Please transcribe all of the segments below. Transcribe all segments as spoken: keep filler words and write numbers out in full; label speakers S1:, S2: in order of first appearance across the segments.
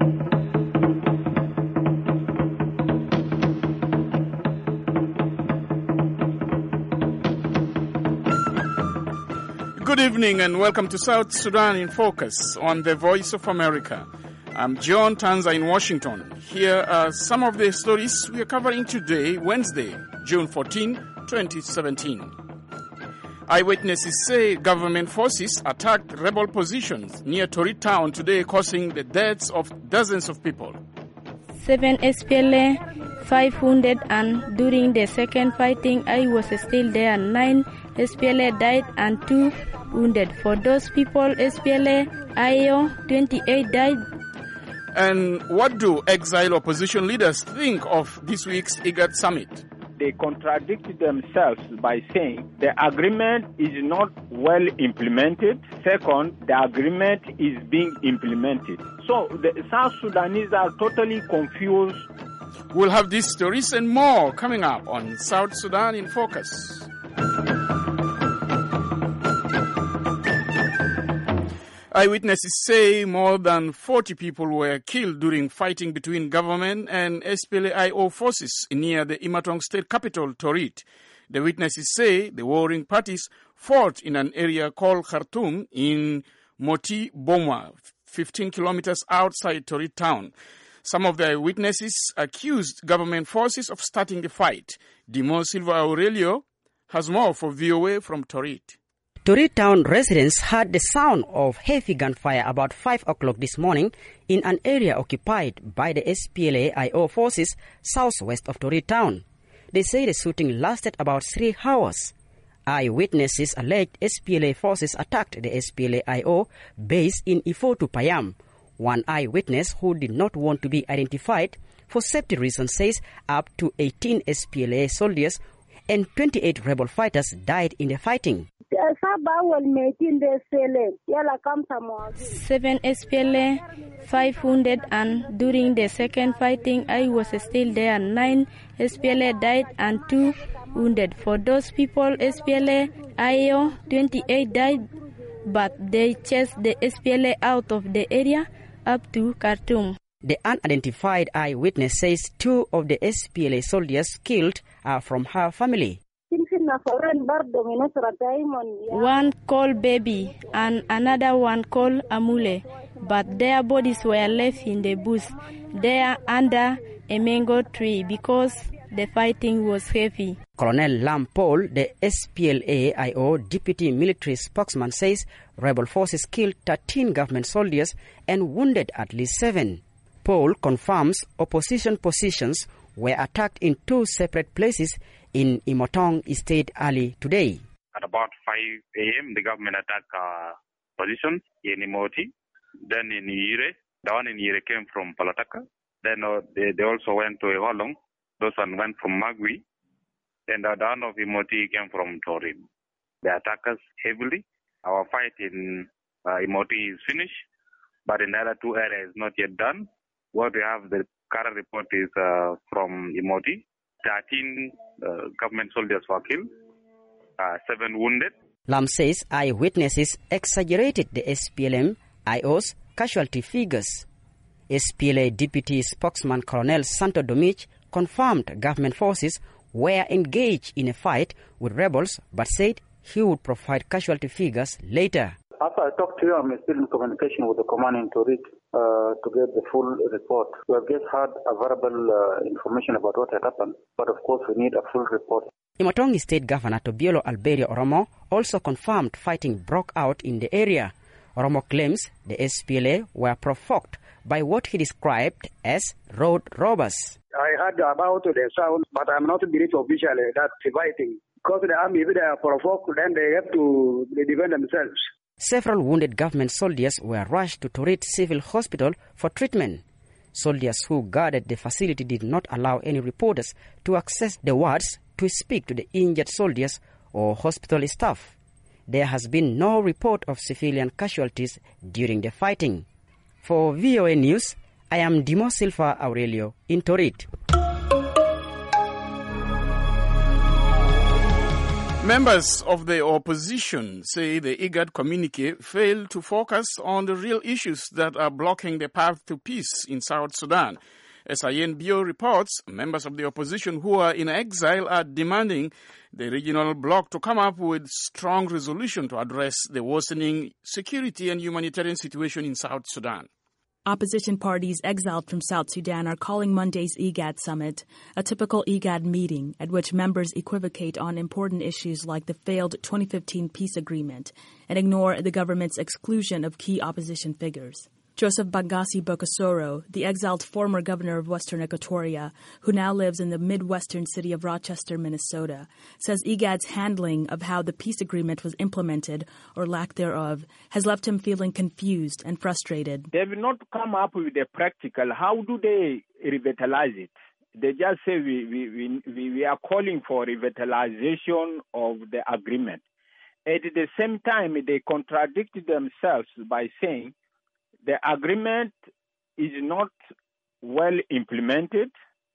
S1: Good evening and welcome to South Sudan in Focus on the Voice of America. I'm John Tanza in Washington. Here are some of the stories we are covering today, Wednesday, June fourteenth, twenty seventeen. Eyewitnesses say government forces attacked rebel positions near Torit town today, causing the deaths of dozens of people.
S2: Seven S P L A, five wounded, and during the second fighting, I was still there. Nine S P L A died and two wounded. For those people, S P L A, I O, twenty-eight died.
S1: And what do exile opposition leaders think of this week's IGAD summit?
S3: They contradict themselves by saying the agreement is not well implemented. Second, the agreement is being implemented. So the South Sudanese are totally confused.
S1: We'll have these stories and more coming up on South Sudan in Focus. Eyewitnesses say more than forty people were killed during fighting between government and S P L A I O forces near the Imatong state capital, Torit. The witnesses say the warring parties fought in an area called Khartoum in Moti Bomwa, fifteen kilometers outside Torit town. Some of the eyewitnesses accused government forces of starting the fight. Dimo Silva Aurelio has more for V O A from Torit.
S4: Torit town residents heard the sound of heavy gunfire about five o'clock this morning in an area occupied by the S P L A I O forces southwest of Torit town. They say the shooting lasted about three hours. Eyewitnesses alleged S P L A forces attacked the S P L A I O base in Ifotu Payam. One eyewitness who did not want to be identified for safety reasons says up to eighteen S P L A soldiers and twenty-eight rebel fighters died in the fighting.
S2: Seven S P L A, five wounded, and during the second fighting, I was still there. Nine S P L A died and two wounded. For those people, S P L A, I O, twenty-eight died, but they chased the S P L A out of the area up to Khartoum.
S4: The unidentified eyewitness says two of the S P L A soldiers killed are from her family.
S2: One called Baby and another one called Amule, but their bodies were left in the bush. They are under a mango tree because the fighting was heavy.
S4: Colonel Lam Paul, the S P L A I O deputy military spokesman, says rebel forces killed thirteen government soldiers and wounded at least seven. Paul confirms opposition positions were attacked in two separate places in Imotong State early today.
S5: At about five a.m., the government attacked uh, positions in Imoti, then in Ire. The one in Ire came from Palataka. Then uh, they, they also went to Eholong. Those one went from Magui. Then the one of Imoti came from Torim. They attacked us heavily. Our fight in uh, Imoti is finished, but in the other two areas not yet done. What we have, the current report is uh, from Imoti. thirteen uh, government soldiers were killed, uh, seven wounded.
S4: Lam says eyewitnesses exaggerated the S P L M I O's casualty figures. S P L A Deputy Spokesman Colonel Santo Domich confirmed government forces were engaged in a fight with rebels, but said he would provide casualty figures later.
S6: After I talked to you, I'm still in communication with the command in Torit uh, to get the full report. We have just had a verbal uh, information about what had happened, but of course we need a full report.
S4: Imotong State Governor Tobiolo Alberio Oromo also confirmed fighting broke out in the area. Oromo claims the S P L A were provoked by what he described as road robbers.
S7: I heard about the sound, but I'm not believe officially that fighting. Because the army, if they are provoked, then they have to defend themselves.
S4: Several wounded government soldiers were rushed to Torit Civil Hospital for treatment. Soldiers who guarded the facility did not allow any reporters to access the wards to speak to the injured soldiers or hospital staff. There has been no report of civilian casualties during the fighting. For V O A News, I am Dimo Silva Aurelio in Torit.
S1: Members of the opposition say the IGAD communique failed to focus on the real issues that are blocking the path to peace in South Sudan. As Ayen Bio reports, members of the opposition who are in exile are demanding the regional bloc to come up with strong resolution to address the worsening security and humanitarian situation in South Sudan.
S8: Opposition parties exiled from South Sudan are calling Monday's IGAD summit a typical IGAD meeting at which members equivocate on important issues like the failed twenty fifteen peace agreement and ignore the government's exclusion of key opposition figures. Joseph Bagasi Bokosoro, the exiled former governor of Western Equatoria, who now lives in the Midwestern city of Rochester, Minnesota, says IGAD's handling of how the peace agreement was implemented, or lack thereof, has left him feeling confused and frustrated.
S3: They have not come up with a practical. How do they revitalize it? They just say we, we, we, we are calling for revitalization of the agreement. At the same time, they contradict themselves by saying the agreement is not well implemented.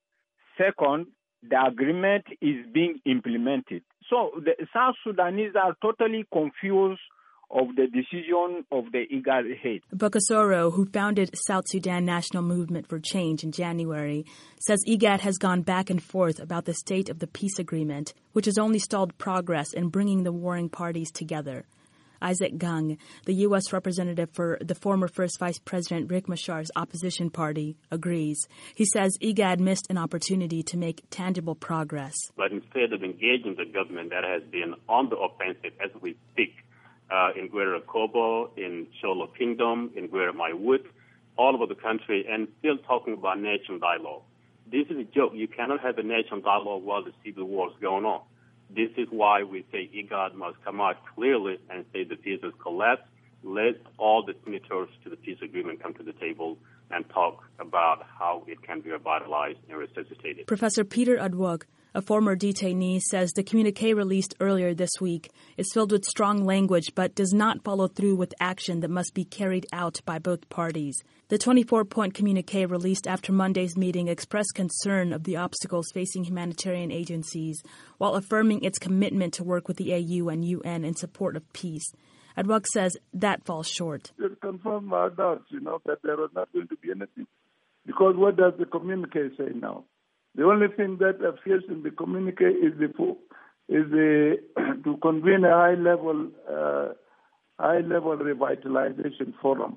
S3: Second, the agreement is being implemented. So the South Sudanese are totally confused of the decision of the IGAD head.
S8: Bokosoro, who founded South Sudan National Movement for Change in January, says IGAD has gone back and forth about the state of the peace agreement, which has only stalled progress in bringing the warring parties together. Isaac Gang, the U S representative for the former First Vice President Riek Machar's opposition party, agrees. He says IGAD missed an opportunity to make tangible progress.
S9: But instead of engaging the government that has been on the offensive as we speak, uh, in Greater Akobo, in Sholo Kingdom, in Greater Maiwut, all over the country, and still talking about national dialogue. This is a joke. You cannot have a national dialogue while the civil war is going on. This is why we say IGAD must come out clearly and say the peace has collapsed. Let all the signatories to the peace agreement come to the table and talk about how it can be revitalized and resuscitated.
S8: Professor Peter Adwog, a former detainee, says the communique released earlier this week is filled with strong language but does not follow through with action that must be carried out by both parties. The twenty-four point communique released after Monday's meeting expressed concern of the obstacles facing humanitarian agencies while affirming its commitment to work with the A U and U N in support of peace. Adwog says that falls short.
S10: It confirms our doubts, you know, that there was not going to be anything. Because what does the communique say now? The only thing that appears in the communique is the is the to convene a high-level uh, high-level revitalization forum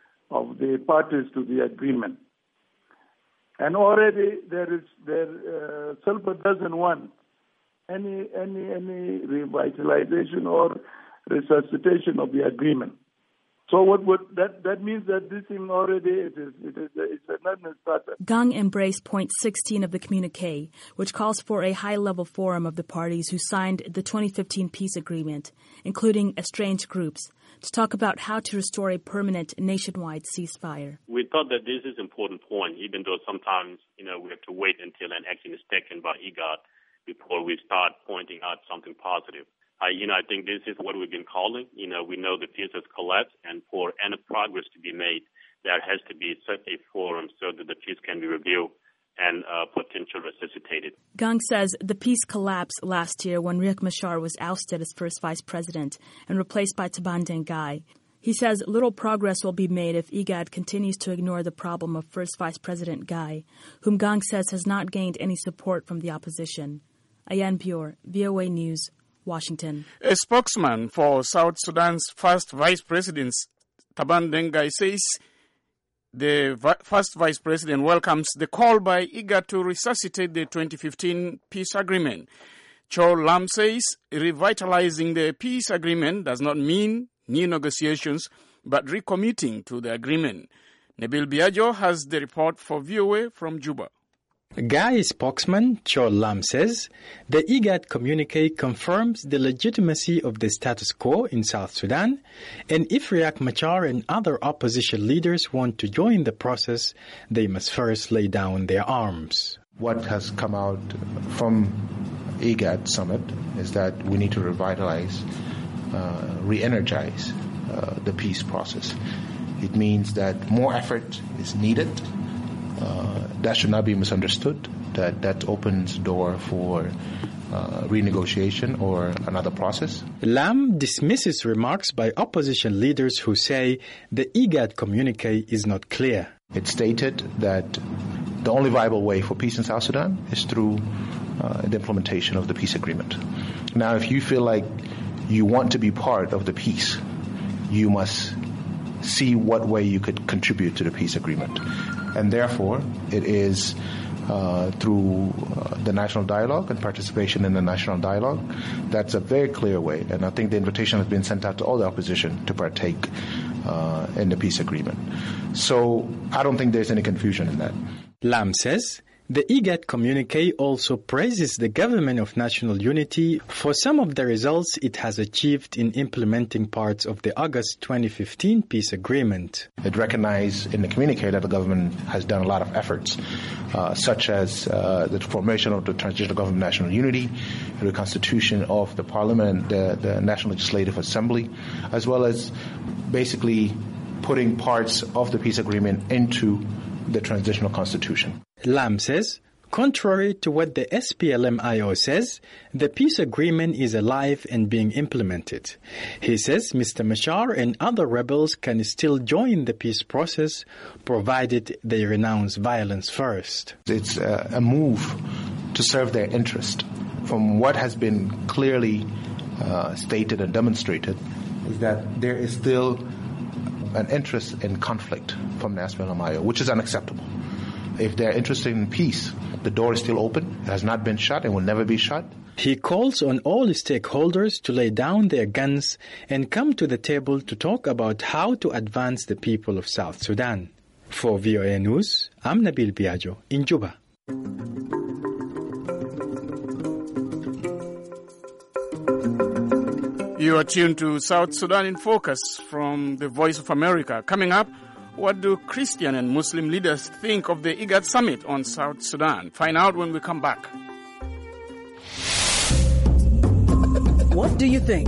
S10: of the parties to the agreement. And already there is there uh, Salva doesn't want any any any revitalization or resuscitation of the agreement. So what would that that means that this thing already it is it is it's a non-starter.
S8: Gang embraced point sixteen of the communique, which calls for a high-level forum of the parties who signed the twenty fifteen peace agreement, including estranged groups, to talk about how to restore a permanent nationwide ceasefire.
S9: We thought that this is an important point, even though sometimes, you know, we have to wait until an action is taken by IGAD before we start pointing out something positive. I, you know, I think this is what we've been calling. You know, we know the peace has collapsed, and for any progress to be made, there has to be such a forum so that the peace can be reviewed and uh, potentially resuscitated.
S8: Gang says the peace collapsed last year when Riek Machar was ousted as first vice president and replaced by Taban Dengai. He says little progress will be made if IGAD continues to ignore the problem of first vice president Gai, whom Gang says has not gained any support from the opposition. Ayan Pior, V O A News, Washington.
S1: A spokesman for South Sudan's first vice president, Taban Dengai, says the vi- first vice president welcomes the call by IGAD to resuscitate the twenty fifteen peace agreement. Cho Lam says revitalizing the peace agreement does not mean new negotiations, but recommitting to the agreement. Nabil Biagio has the report for V O A from Juba.
S11: Gai spokesman Cho Lam says the IGAD communique confirms the legitimacy of the status quo in South Sudan, and if Riek Machar and other opposition leaders want to join the process, they must first lay down their arms.
S12: What has come out from IGAD summit is that we need to revitalize, uh, re-energize uh, the peace process. It means that more effort is needed uh, that should not be misunderstood, that that opens door for uh, renegotiation or another process.
S11: Lam dismisses remarks by opposition leaders who say the IGAD communique is not clear.
S12: It stated that the only viable way for peace in South Sudan is through uh, the implementation of the peace agreement. Now, if you feel like you want to be part of the peace, you must see what way you could contribute to the peace agreement. And therefore, it is uh, through uh, the national dialogue and participation in the national dialogue. That's a very clear way. And I think the invitation has been sent out to all the opposition to partake uh, in the peace agreement. So I don't think there's any confusion in that.
S11: Lam says the IGAD communique also praises the Government of National Unity for some of the results it has achieved in implementing parts of the August twenty fifteen peace agreement.
S12: It recognized in the communique that the government has done a lot of efforts, uh, such as uh, the formation of the Transitional Government of National Unity, the reconstitution of the Parliament, the, the National Legislative Assembly, as well as basically putting parts of the peace agreement into the transitional constitution.
S11: Lam says, contrary to what the S P L M I O says, the peace agreement is alive and being implemented. He says Mister Machar and other rebels can still join the peace process, provided they renounce violence first.
S12: It's a, a move to serve their interest. From what has been clearly uh, stated and demonstrated, is that there is still an interest in conflict from the S P L M I O, which is unacceptable. If they're interested in peace, the door is still open. It has not been shut and will never be shut.
S11: He calls on all stakeholders to lay down their guns and come to the table to talk about how to advance the people of South Sudan. For V O A News, I'm Nabil Biagio in Juba.
S1: You are tuned to South Sudan in Focus from the Voice of America. Coming up, what do Christian and Muslim leaders think of the IGAD summit on South Sudan? Find out when we come back.
S13: What do you think?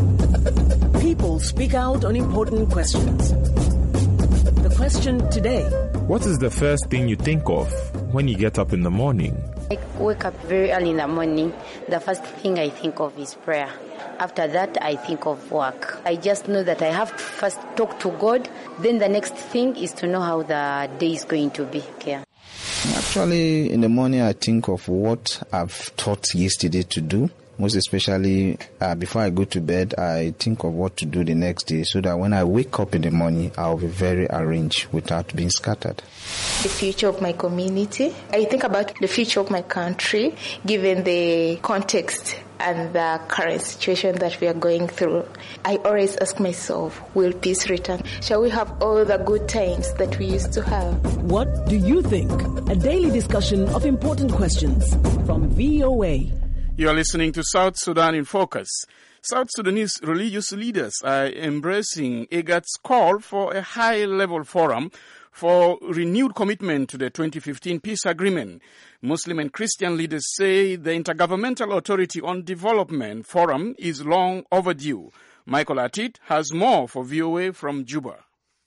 S13: People speak out on important questions. The question today:
S14: what is the first thing you think of when you get up in the morning?
S15: I wake up very early in the morning. The first thing I think of is prayer. After that, I think of work. I just know that I have to first talk to God. Then the next thing is to know how the day is going to be. Okay.
S16: Actually, in the morning, I think of what I've thought yesterday to do. Most especially, uh, before I go to bed, I think of what to do the next day so that when I wake up in the morning, I'll be very arranged without being scattered.
S17: The future of my community. I think about the future of my country, given the context and the current situation that we are going through. I always ask myself, will peace return? Shall we have all the good times that we used to have?
S13: What do you think? A daily discussion of important questions from V O A.
S1: You are listening to South Sudan in Focus. South Sudanese religious leaders are embracing IGAD's call for a high-level forum for renewed commitment to the twenty fifteen peace agreement. Muslim and Christian leaders say the Intergovernmental Authority on Development Forum is long overdue. Michael Atit has more for V O A from Juba.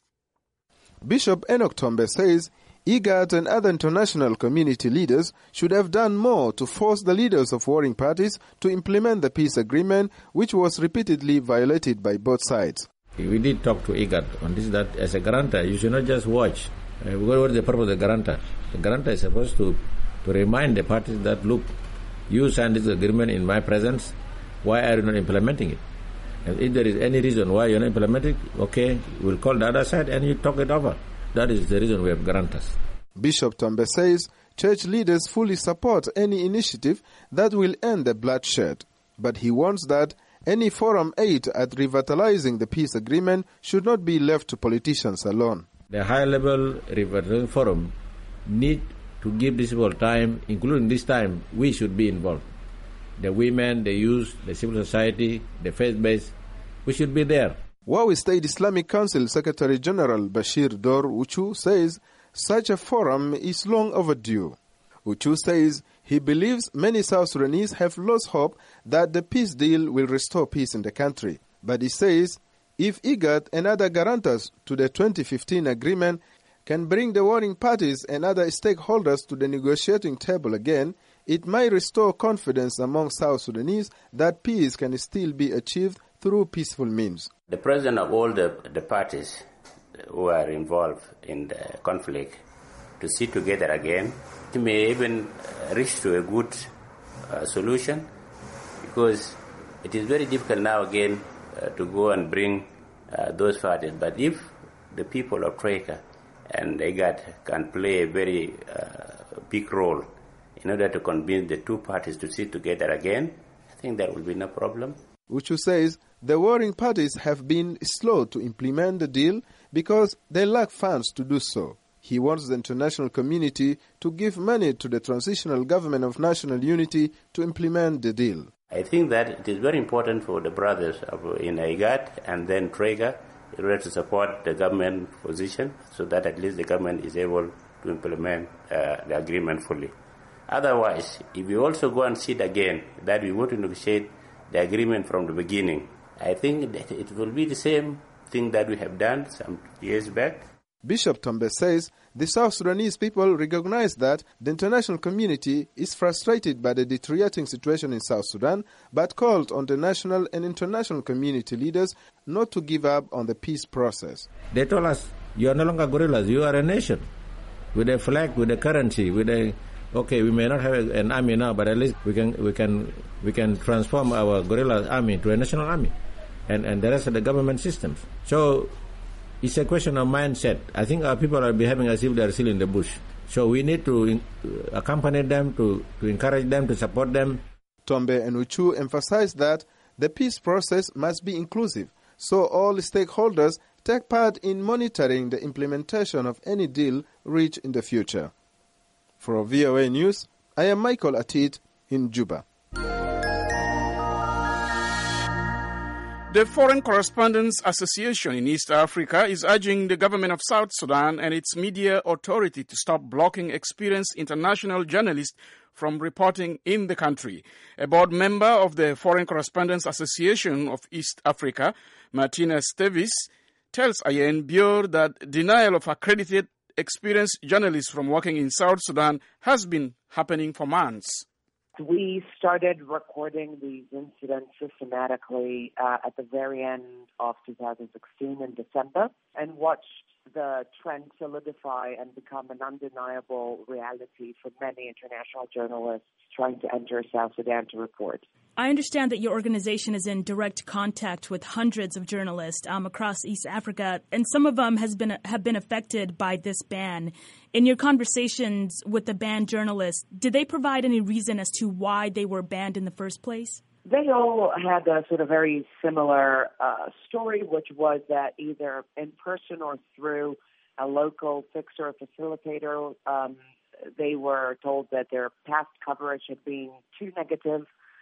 S18: Bishop Enoch Tombe says IGAD and other international community leaders should have done more to force the leaders of warring parties to implement the peace agreement, which was repeatedly violated by both sides.
S19: We did talk to IGAD on this, that as a guarantor, you should not just watch. Uh, what is the purpose of the guarantor? The guarantor is supposed to, to remind the parties that, look, you signed this agreement in my presence, why are you not implementing it? And if there is any reason why you're not implementing it, okay, we'll call the other side and you talk it over. That is the reason we have guarantors.
S18: Bishop Tombe says church leaders fully support any initiative that will end the bloodshed, but he warns that any forum aid at revitalizing the peace agreement should not be left to politicians alone.
S19: The high-level revitalization forum need to give this people time, including this time, we should be involved. The women, the youth, the civil society, the faith-based, we should be there.
S18: Wawi State Islamic Council Secretary General Bashir Dor Uchu says such a forum is long overdue. Uchu says he believes many South Sudanese have lost hope that the peace deal will restore peace in the country. But he says if IGAD and other guarantors to the twenty fifteen agreement can bring the warring parties and other stakeholders to the negotiating table again, it might restore confidence among South Sudanese that peace can still be achieved through peaceful means.
S20: The president of all the, the parties who are involved in the conflict to sit together again, it may even reach to a good uh, solution, because it is very difficult now again uh, to go and bring uh, those parties. But if the people of Troika and IGAD can play a very uh, big role in order to convince the two parties to sit together again, I think there will be no problem.
S18: Uchu says the warring parties have been slow to implement the deal because they lack funds to do so. He wants the international community to give money to the transitional government of national unity to implement the deal.
S20: I think that it is very important for the brothers in IGAD and then Troika in order to support the government position so that at least the government is able to implement uh, the agreement fully. Otherwise, if we also go and sit again that we want to negotiate the agreement from the beginning, I think that it will be the same thing that we have done some years back.
S18: Bishop Tombe says the South Sudanese people recognize that the international community is frustrated by the deteriorating situation in South Sudan, but called on the national and international community leaders not to give up on the peace process.
S19: They told us, you are no longer guerrillas, you are a nation, with a flag, with a currency, with a... Okay, we may not have an army now, but at least we can we can we can transform our guerrilla army to a national army, and and the rest of the government systems. So it's a question of mindset. I think our people are behaving as if they are still in the bush. So we need to in, uh, accompany them, to, to encourage them, to support them.
S18: Tombe and Uchu emphasize that the peace process must be inclusive, so all stakeholders take part in monitoring the implementation of any deal reached in the future. For V O A News, I am Michael Atit in Juba.
S1: The Foreign Correspondents Association in East Africa is urging the government of South Sudan and its media authority to stop blocking experienced international journalists from reporting in the country. A board member of the Foreign Correspondents Association of East Africa, Martina Stevis, tells I N Bior that denial of accredited experienced journalists from working in South Sudan has been happening for months.
S21: We started recording these incidents systematically uh, at the very end of two thousand sixteen in December, and watched the trend solidify and become an undeniable reality for many international journalists trying to enter South Sudan to report.
S8: I understand that your organization is in direct contact with hundreds of journalists um, across East Africa, and some of them has been have been affected by this ban. In your conversations with the banned journalists, did they provide any reason as to why they were banned in the first place?
S21: They all had a sort of very similar uh, story, which was that either in person or through a local fixer or facilitator, um, they were told that their past coverage had been too negative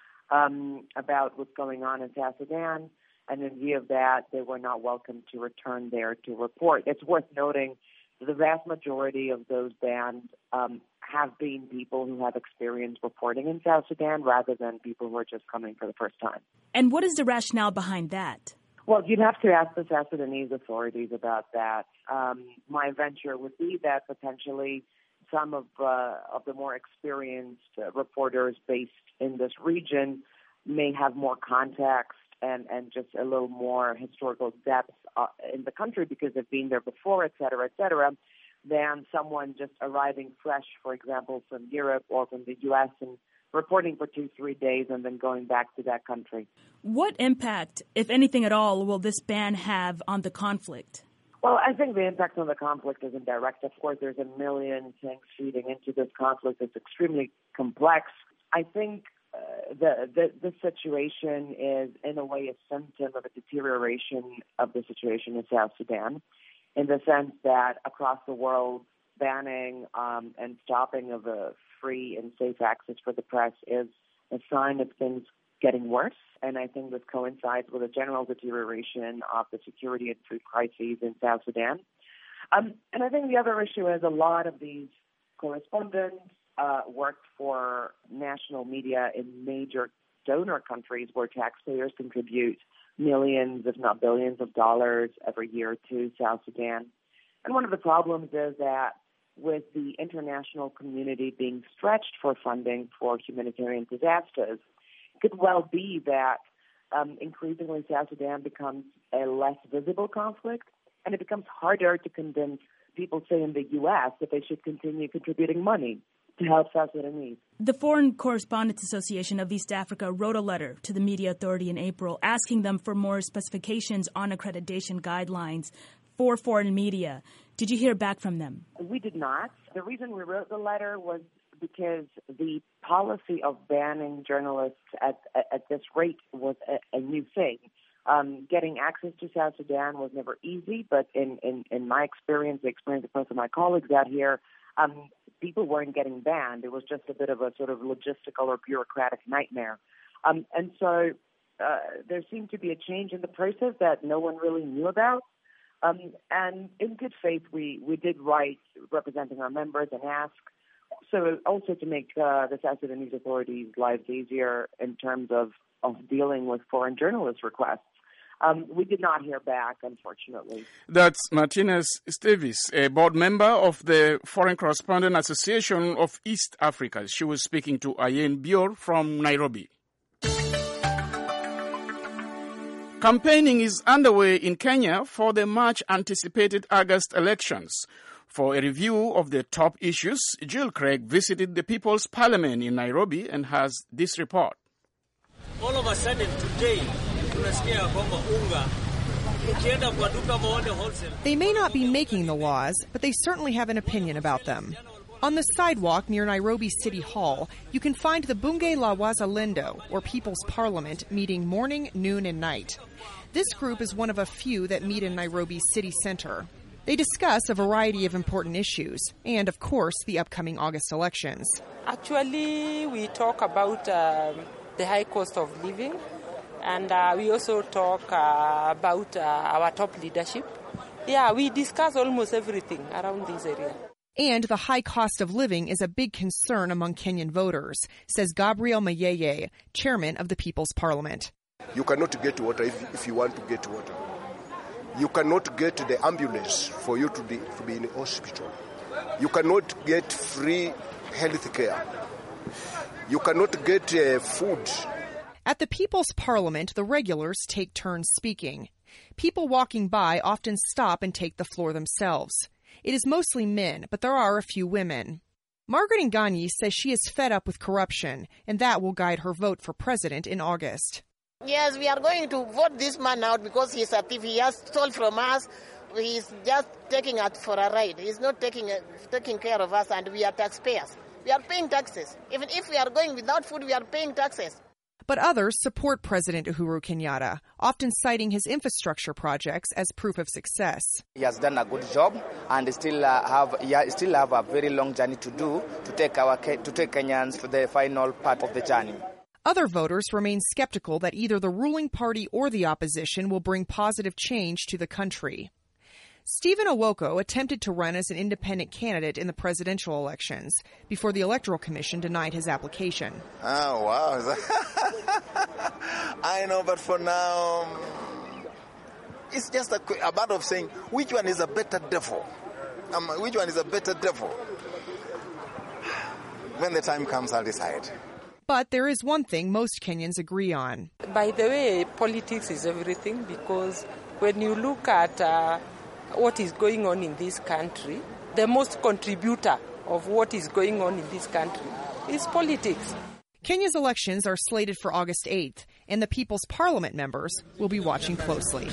S21: um, about what's going on in South Sudan, and in view of that, they were not welcome to return there to report. It's worth noting that the vast majority of those banned um, have been people who have experience reporting in South Sudan rather than people who are just coming for the first time.
S8: And what is the rationale behind that?
S21: Well, you'd have to ask the South Sudanese authorities about that. Um, my venture would be that potentially some of uh, of the more experienced uh, reporters based in this region may have more context and, and just a little more historical depth uh, in the country because they've been there before, et cetera, et cetera, than someone just arriving fresh, for example, from Europe or from the U S and reporting for two, three days and then going back to that country.
S8: What impact, if anything at all, will this ban have on the conflict?
S21: Well, I think the impact on the conflict is indirect. Of course, there's a million things feeding into this conflict. It's extremely complex. I think uh, the, the the situation is, in a way, a symptom of a deterioration of the situation in South Sudan, in the sense that across the world, banning um, and stopping of a free and safe access for the press is a sign of things getting worse. And I think this coincides with a general deterioration of the security and food crises in South Sudan. Um, and I think the other issue is a lot of these correspondents uh, worked for national media in major donor countries where taxpayers contribute millions, if not billions of dollars every year to South Sudan. And one of the problems is that with the international community being stretched for funding for humanitarian disasters, it could well be that um, increasingly South Sudan becomes a less visible conflict, and it becomes harder to convince people, say, in the U S that they should continue contributing money to help South Sudanese.
S8: The Foreign Correspondents Association of East Africa wrote a letter to the Media Authority in April asking them for more specifications on accreditation guidelines for foreign media. Did you hear back from them?
S21: We did not. The reason we wrote the letter was because the policy of banning journalists at at this rate was a, a new thing. Um, getting access to South Sudan was never easy, but in, in, in my experience, the experience of most of my colleagues out here, um, people weren't getting banned. It was just a bit of a sort of logistical or bureaucratic nightmare. Um, and so uh, there seemed to be a change in the process that no one really knew about. Um, and in good faith, we, we did write representing our members and ask, so also to make uh, the South Sudanese authorities' lives easier in terms of, of dealing with foreign journalist requests. Um, we did not hear back, unfortunately.
S1: That's Martinez Esteves, a board member of the Foreign Correspondent Association of East Africa. She was speaking to Ayen Bior from Nairobi. Campaigning is underway in Kenya for the much-anticipated August elections. For a review of the top issues, Jill Craig visited the People's Parliament in Nairobi and has this report.
S2: All of a sudden today,
S22: they may not be making the laws, but they certainly have an opinion about them. On the sidewalk near Nairobi City Hall, you can find the Bunge la Wazalendo, or People's Parliament, meeting morning, noon, and night. This group is one of a few that meet in Nairobi city center. They discuss a variety of important issues, and, of course, the upcoming August elections.
S23: Actually, we talk about um, the high cost of living, and uh, we also talk uh, about uh, our top leadership. Yeah, we discuss almost everything around this area.
S22: And the high cost of living is a big concern among Kenyan voters, says Gabriel Mayeye, chairman of the People's Parliament.
S24: You cannot get water if, if you want to get water. You cannot get the ambulance for you to be, to be in the hospital. You cannot get free health care. You cannot get uh, food.
S22: At the People's Parliament, the regulars take turns speaking. People walking by often stop and take the floor themselves. It is mostly men, but there are a few women. Margaret Nganyi says she is fed up with corruption, and that will guide her vote for president in August.
S25: Yes, we are going to vote this man out because he's a thief. He has stole from us. He's just taking us for a ride. He's not taking uh, taking care of us, and we are taxpayers. We are paying taxes. Even if we are going without food, we are paying taxes.
S22: But others support President Uhuru Kenyatta, often citing his infrastructure projects as proof of success.
S26: He has done a good job, and still uh, have yeah, still have a very long journey to do to take our to take Kenyans to the final part of the journey.
S22: Other voters remain skeptical that either the ruling party or the opposition will bring positive change to the country. Stephen Owoko attempted to run as an independent candidate in the presidential elections before the Electoral Commission denied his application.
S27: Oh, wow. I know, but for now, it's just a, a matter of saying which one is a better devil. Um, which one is a better devil? When the time comes, I'll decide.
S22: But there is one thing most Kenyans agree on.
S23: By the way, politics is everything, because when you look at uh, what is going on in this country, the most contributor of what is going on in this country is politics.
S22: Kenya's elections are slated for August eighth, and the People's Parliament members will be watching closely.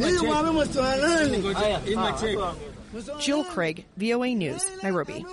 S22: Jill Craig, V O A News, Nairobi.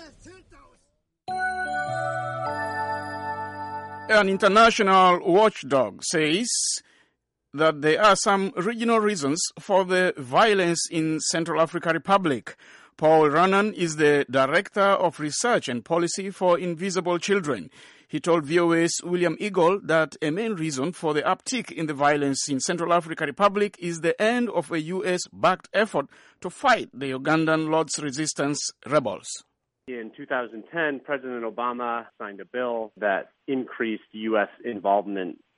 S1: An international watchdog says that there are some regional reasons for the violence in Central African Republic. Paul Rannan is the Director of Research and Policy for Invisible Children. He told V O A's William Eagle that a main reason for the uptick in the violence in Central African Republic is the end of a U S-backed effort to fight the Ugandan Lord's Resistance rebels.
S28: In two thousand ten, President Obama signed a bill that increased U S involvement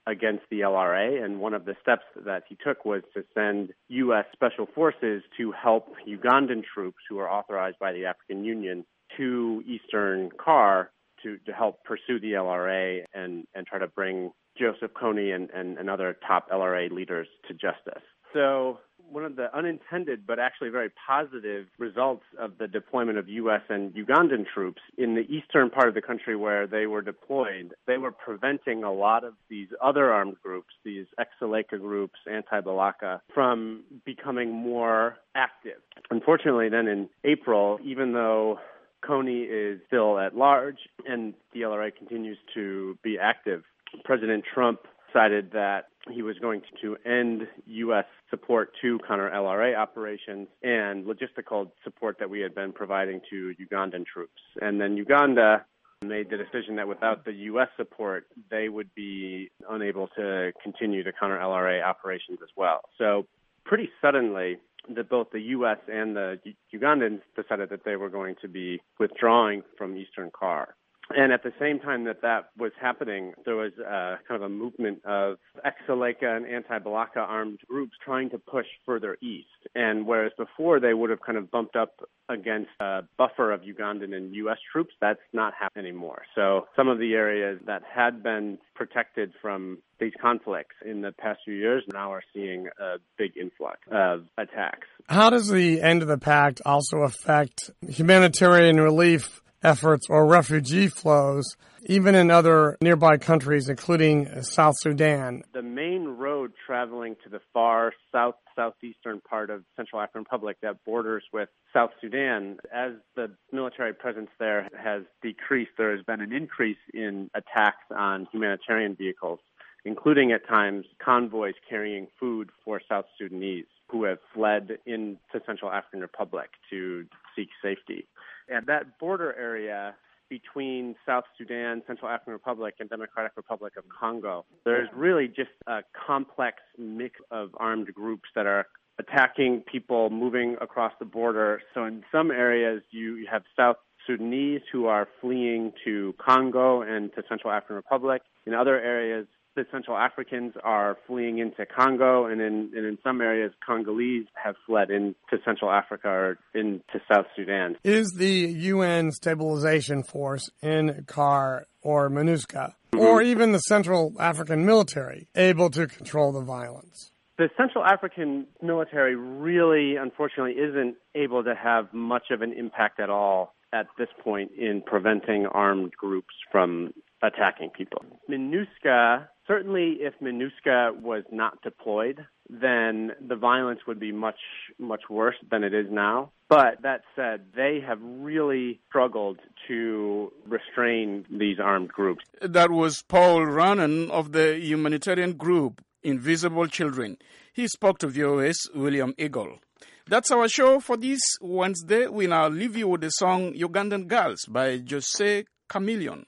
S3: against the L R A, and one of the steps that he took was to send U S Special Forces to help Ugandan troops who are authorized by the African Union to Eastern Kar to, to help pursue the L R A and, and try to bring Joseph Kony and, and, and other top L R A leaders to justice. So one of the unintended but actually very positive results of the deployment of U S and Ugandan troops in the eastern part of the country where they were deployed, they were preventing a lot of these other armed groups, these ex-Seleka groups, anti-Balaka, from becoming more active. Unfortunately, then in April, even though Kony is still at large and the L R A continues to be active, President Trump decided that he was going to end U S support to counter-L R A operations and logistical support that we had been providing to Ugandan troops. And then Uganda made the decision that without the U S support, they would be unable to continue the counter-L R A operations as well. So pretty suddenly, that both the U S and the Ugandans decided that they were going to be withdrawing from Eastern Kar. And at the same time that that was happening, there was uh, kind of a movement of ex-Seleka and anti-Balaka armed groups trying to push further east. And whereas before they would have kind of bumped up against a buffer of Ugandan and U S troops, that's not happening anymore. So some of the areas that had been protected from these conflicts in the past few years now are seeing a big influx of attacks.
S4: How does the end of the pact also affect humanitarian relief efforts or refugee flows, even in other nearby countries, including South Sudan?
S3: The main road traveling to the far south, southeastern part of Central African Republic that borders with South Sudan, as the military presence there has decreased, there has been an increase in attacks on humanitarian vehicles, including at times convoys carrying food for South Sudanese who have fled into Central African Republic to seek safety. And that border area between South Sudan, Central African Republic, and Democratic Republic of Congo, there's really just a complex mix of armed groups that are attacking people moving across the border. So in some areas, you have South Sudanese who are fleeing to Congo and to Central African Republic. In other areas, the Central Africans are fleeing into Congo, and in, and in some areas, Congolese have fled into Central Africa or into South Sudan.
S4: Is the U N Stabilization Force in Kar or MINUSCA, mm-hmm. or even the Central African military, able to control the violence?
S3: The Central African military really, unfortunately, isn't able to have much of an impact at all at this point in preventing armed groups from attacking people. MINUSCA, certainly if MINUSCA was not deployed, then the violence would be much, much worse than it is now. But that said, they have really struggled to restrain these armed groups.
S1: That was Paul Rannan of the humanitarian group Invisible Children. He spoke to V O A's William Eagle. That's our show for this Wednesday. We now leave you with the song Ugandan Girls by Jose Chameleon.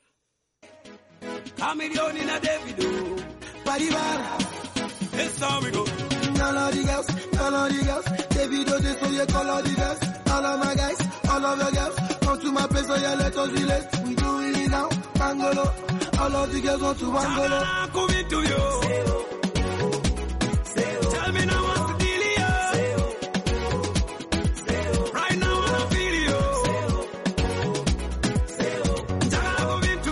S5: Chameleon in a Davido, Paribara, that's how we go. All of the girls, all of the girls, Davido, they so you call all the girls. All of my guys, all of your girls, come to my place so you let us relate. We do it now, Bangolo. All of the girls want to Bangolo. Come into you. Tell me now what's the dealio. Right now I feel you. Come into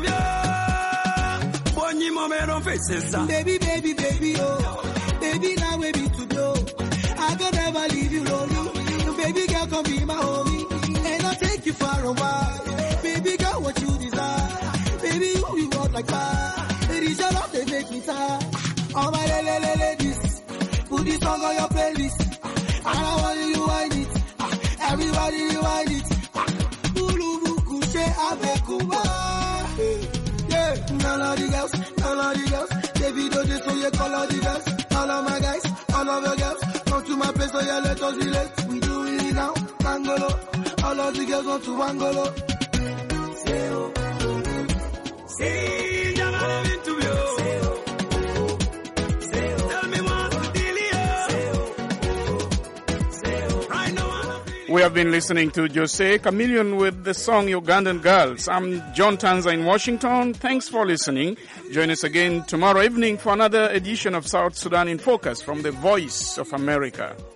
S5: you. Baby, baby, baby, oh. Baby, now we be to blow. I can never leave you lonely. Baby girl, come be my homie. And I'll take you far away. Baby girl, what you desire. Baby, you we want like fire. Ladies, your love, they make me tired. All my lady ladies, put this song on your playlist. I don't want you wind it. Everybody you wind it. Bulu buku she abekuba. Yeah, all of the girls, all of the girls. Davido, they so you call all the girls. All of my guys, all of your girls. Come to my place so you let us relate. We do it now, Bangolo. All of the girls want to Bangolo. Say oh, say you're not into you. Say oh, tell me what's the dealio. Say oh, say oh, right now I'm
S1: We have been listening to Jose Chameleon with the song Ugandan Girls. I'm John Tanza in Washington. Thanks for listening. Join us again tomorrow evening for another edition of South Sudan in Focus from the Voice of America.